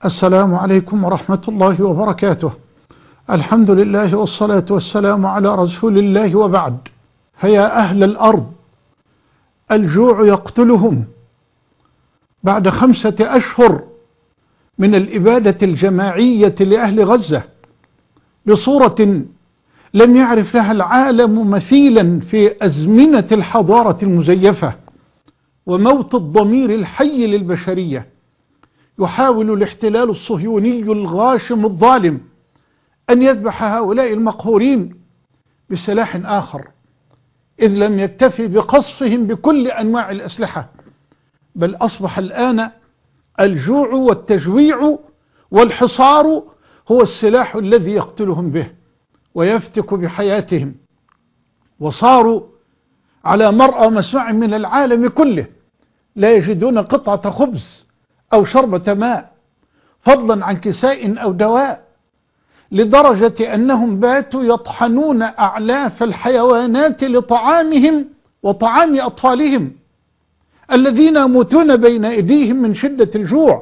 السلام عليكم ورحمة الله وبركاته. الحمد لله والصلاة والسلام على رسول الله، وبعد. فيا أهل الأرض، الجوع يقتلهم بعد 5 أشهر من الإبادة الجماعية لأهل غزة بصورة لم يعرف لها العالم مثيلا في أزمنة الحضارة المزيفة وموت الضمير الحي للبشرية. يحاول الاحتلال الصهيوني الغاشم الظالم أن يذبح هؤلاء المقهورين بسلاح آخر، إذ لم يكتفي بقصفهم بكل أنواع الأسلحة، بل أصبح الآن الجوع والتجويع والحصار هو السلاح الذي يقتلهم به ويفتك بحياتهم. وصاروا على مرأى مسمع من العالم كله لا يجدون قطعة خبز أو شربة ماء، فضلا عن كساء أو دواء، لدرجة أنهم باتوا يطحنون أعلاف الحيوانات لطعامهم وطعام أطفالهم الذين يموتون بين أيديهم من شدة الجوع.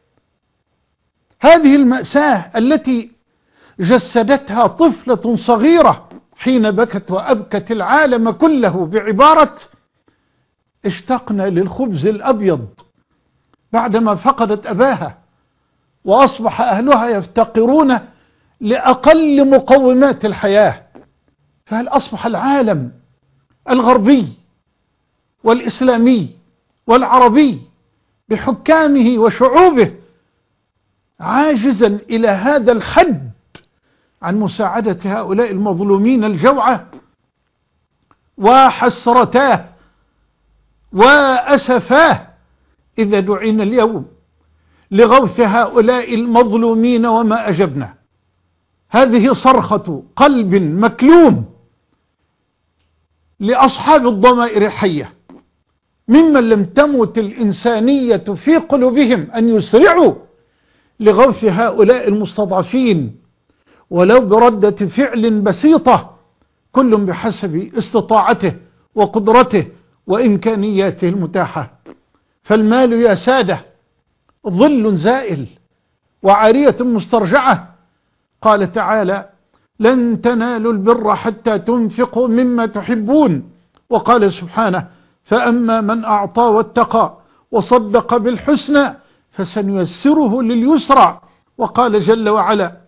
هذه المأساة التي جسدتها طفلة صغيرة حين بكت وأبكت العالم كله بعبارة: اشتقنا للخبز الأبيض، بعدما فقدت أباها وأصبح أهلها يفتقرون لأقل مقومات الحياة. فهل أصبح العالم الغربي والإسلامي والعربي بحكامه وشعوبه عاجزا إلى هذا الحد عن مساعدة هؤلاء المظلومين الجوعى؟ وحسرتاه وأسفاه إذا دعينا اليوم لغوث هؤلاء المظلومين وما أجبنا. هذه صرخة قلب مكلوم لأصحاب الضمائر الحية ممن لم تمت الإنسانية في قلوبهم أن يسرعوا لغوث هؤلاء المستضعفين ولو بردة فعل بسيطة، كل بحسب استطاعته وقدرته وإمكانياته المتاحة. فالمال يا سادة ظل زائل وعارية مسترجعة. قال تعالى: لن تنالوا البر حتى تنفقوا مما تحبون. وقال سبحانه: فأما من أعطى واتقى وصدق بالحسنى فسنيسره لليسرى. وقال جل وعلا: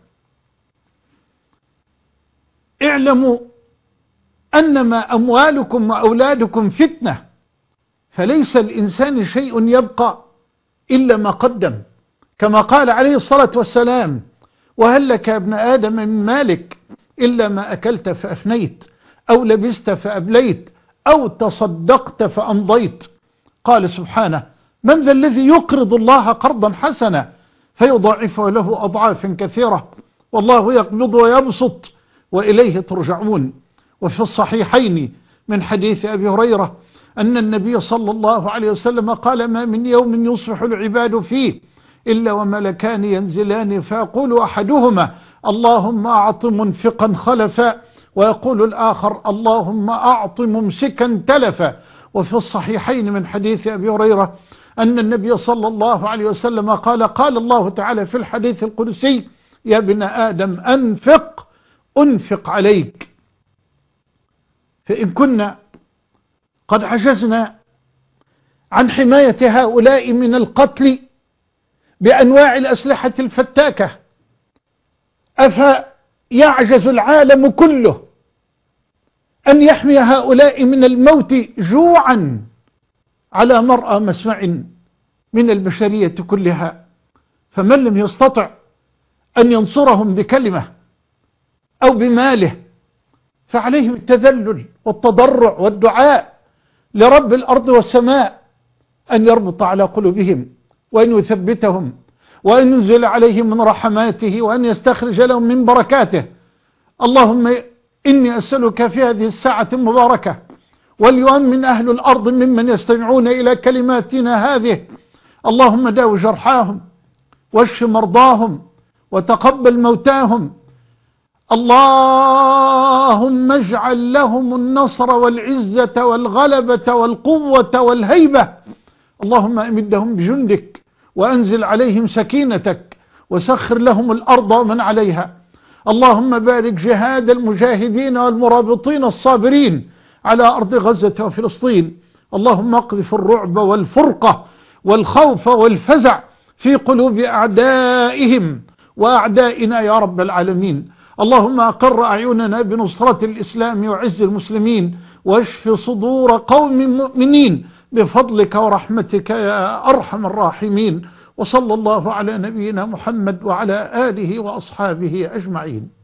اعلموا أنما أموالكم وأولادكم فتنة، فليس الإنسان شيء يبقى إلا ما قدم، كما قال عليه الصلاة والسلام: وهل لك يا ابن آدم من مالك إلا ما أكلت فأفنيت، أو لبست فأبليت، أو تصدقت فأمضيت. قال سبحانه: من ذا الذي يقرض الله قرضا حسنا فيضاعفه له أضعافا كثيرة، والله يقبض ويبسط وإليه ترجعون. وفي الصحيحين من حديث أبي هريرة أن النبي صلى الله عليه وسلم قال: ما من يوم يصبح العباد فيه إلا وملكان ينزلان، فيقول أحدهما: اللهم أعط منفقا خلفا، ويقول الآخر: اللهم أعط ممسكا تلفا. وفي الصحيحين من حديث أبي هريرة أن النبي صلى الله عليه وسلم قال: قال الله تعالى في الحديث القدسي: يا ابن آدم أنفق أنفق عليك. فإن كنا قد عجزنا عن حماية هؤلاء من القتل بأنواع الأسلحة الفتاكة، أفيعجز العالم كله أن يحمي هؤلاء من الموت جوعا على مرأى مسمع من البشرية كلها؟ فمن لم يستطع أن ينصرهم بكلمة أو بماله فعليه التذلل والتضرع والدعاء لرب الأرض والسماء أن يربط على قلوبهم وأن يثبتهم وأن ينزل عليهم من رحماته وأن يستخرج لهم من بركاته. اللهم إني أسألك في هذه الساعة المباركة وليؤمن أهل الأرض ممن يستمعون إلى كلماتنا هذه، اللهم داو جرحاهم واشف مرضاهم وتقبل موتاهم. اللهم اجعل لهم النصر والعزة والغلبة والقوة والهيبة. اللهم أمدهم بجندك وأنزل عليهم سكينتك وسخر لهم الأرض ومن عليها. اللهم بارك جهاد المجاهدين والمرابطين الصابرين على أرض غزة وفلسطين. اللهم اقذف الرعب والفرقة والخوف والفزع في قلوب أعدائهم وأعدائنا يا رب العالمين. اللهم أقر أعيننا بنصرة الإسلام وعز المسلمين، واشف صدور قوم مؤمنين بفضلك ورحمتك يا أرحم الراحمين. وصلى الله على نبينا محمد وعلى آله وأصحابه أجمعين.